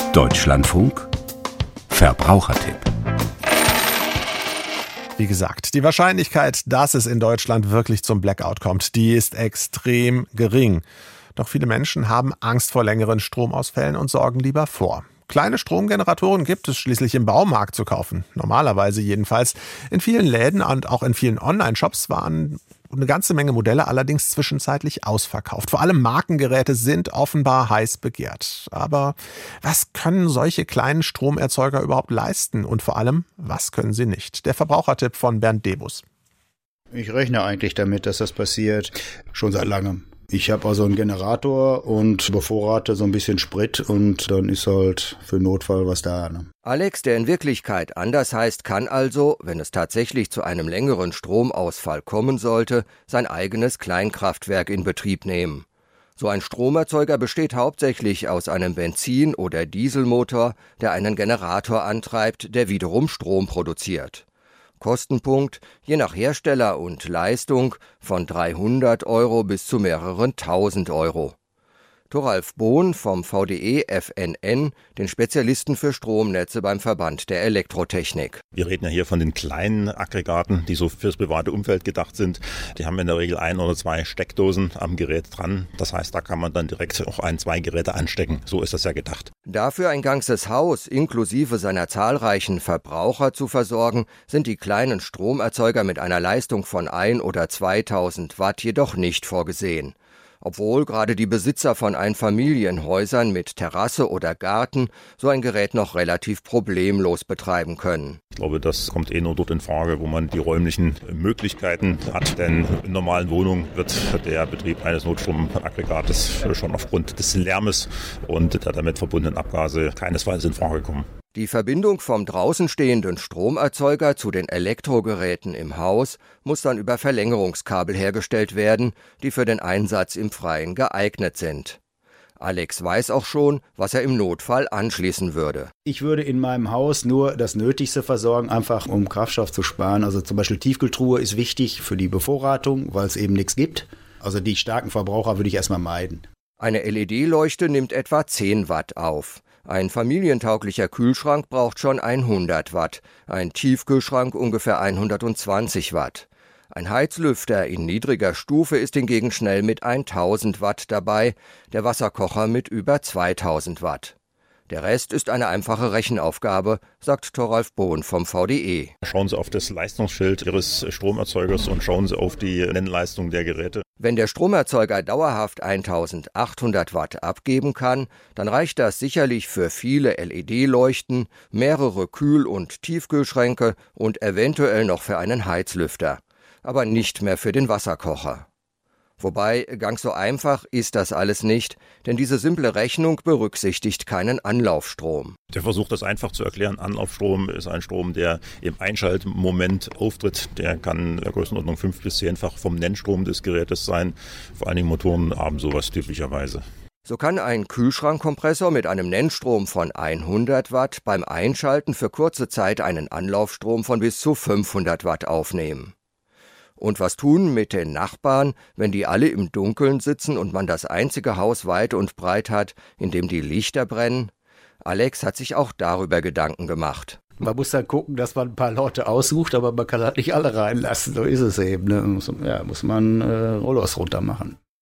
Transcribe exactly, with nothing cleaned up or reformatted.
Deutschlandfunk Verbrauchertipp. Wie gesagt, die Wahrscheinlichkeit, dass es in Deutschland wirklich zum Blackout kommt, die ist extrem gering. Doch viele Menschen haben Angst vor längeren Stromausfällen und sorgen lieber vor. Kleine Stromgeneratoren gibt es schließlich im Baumarkt zu kaufen. Normalerweise jedenfalls. In vielen Läden und auch in vielen Online-Shops waren eine ganze Menge Modelle allerdings zwischenzeitlich ausverkauft. Vor allem Markengeräte sind offenbar heiß begehrt. Aber was können solche kleinen Stromerzeuger überhaupt leisten? Und vor allem, was können sie nicht? Der Verbrauchertipp von Bernd Debus. Ich rechne eigentlich damit, dass das passiert. Schon seit langem. Ich habe also einen Generator und bevorrate so ein bisschen Sprit und dann ist halt für Notfall was da. Ne? Alex, der in Wirklichkeit anders heißt, kann also, wenn es tatsächlich zu einem längeren Stromausfall kommen sollte, sein eigenes Kleinkraftwerk in Betrieb nehmen. So ein Stromerzeuger besteht hauptsächlich aus einem Benzin- oder Dieselmotor, der einen Generator antreibt, der wiederum Strom produziert. Kostenpunkt, je nach Hersteller und Leistung, von dreihundert Euro bis zu mehreren tausend Euro. Thoralf Bohn vom V D E F N N, den Spezialisten für Stromnetze beim Verband der Elektrotechnik. Wir reden ja hier von den kleinen Aggregaten, die so fürs private Umfeld gedacht sind. Die haben in der Regel ein oder zwei Steckdosen am Gerät dran. Das heißt, da kann man dann direkt auch ein, zwei Geräte anstecken. So ist das ja gedacht. Dafür ein ganzes Haus inklusive seiner zahlreichen Verbraucher zu versorgen, sind die kleinen Stromerzeuger mit einer Leistung von ein oder zweitausend Watt jedoch nicht vorgesehen. Obwohl gerade die Besitzer von Einfamilienhäusern mit Terrasse oder Garten so ein Gerät noch relativ problemlos betreiben können. Ich glaube, das kommt eh nur dort in Frage, wo man die räumlichen Möglichkeiten hat. Denn in normalen Wohnungen wird der Betrieb eines Notstromaggregates schon aufgrund des Lärmes und der damit verbundenen Abgase keinesfalls in Frage kommen. Die Verbindung vom draußen stehenden Stromerzeuger zu den Elektrogeräten im Haus muss dann über Verlängerungskabel hergestellt werden, die für den Einsatz im Freien geeignet sind. Alex weiß auch schon, was er im Notfall anschließen würde. Ich würde in meinem Haus nur das Nötigste versorgen, einfach um Kraftstoff zu sparen. Also zum Beispiel Tiefkühltruhe ist wichtig für die Bevorratung, weil es eben nichts gibt. Also die starken Verbraucher würde ich erstmal meiden. Eine L E D-Leuchte nimmt etwa zehn Watt auf. Ein familientauglicher Kühlschrank braucht schon hundert Watt, ein Tiefkühlschrank ungefähr hundertzwanzig Watt. Ein Heizlüfter in niedriger Stufe ist hingegen schnell mit tausend Watt dabei, der Wasserkocher mit über zweitausend Watt. Der Rest ist eine einfache Rechenaufgabe, sagt Thoralf Bohn vom V D E. Schauen Sie auf das Leistungsschild Ihres Stromerzeugers und schauen Sie auf die Nennleistung der Geräte. Wenn der Stromerzeuger dauerhaft eintausendachthundert Watt abgeben kann, dann reicht das sicherlich für viele L E D-Leuchten, mehrere Kühl- und Tiefkühlschränke und eventuell noch für einen Heizlüfter. Aber nicht mehr für den Wasserkocher. Wobei, ganz so einfach ist das alles nicht, denn diese simple Rechnung berücksichtigt keinen Anlaufstrom. Der Versuch, das einfach zu erklären, Anlaufstrom ist ein Strom, der im Einschaltmoment auftritt. Der kann in der Größenordnung fünf- bis zehnfach vom Nennstrom des Gerätes sein. Vor allen Dingen Motoren haben sowas typischerweise. So kann ein Kühlschrankkompressor mit einem Nennstrom von hundert Watt beim Einschalten für kurze Zeit einen Anlaufstrom von bis zu fünfhundert Watt aufnehmen. Und was tun mit den Nachbarn, wenn die alle im Dunkeln sitzen und man das einzige Haus weit und breit hat, in dem die Lichter brennen? Alex hat sich auch darüber Gedanken gemacht. Man muss dann gucken, dass man ein paar Leute aussucht, aber man kann halt nicht alle reinlassen. So ist es eben. Ne? Muss, ja, muss man äh, Rollos runter machen.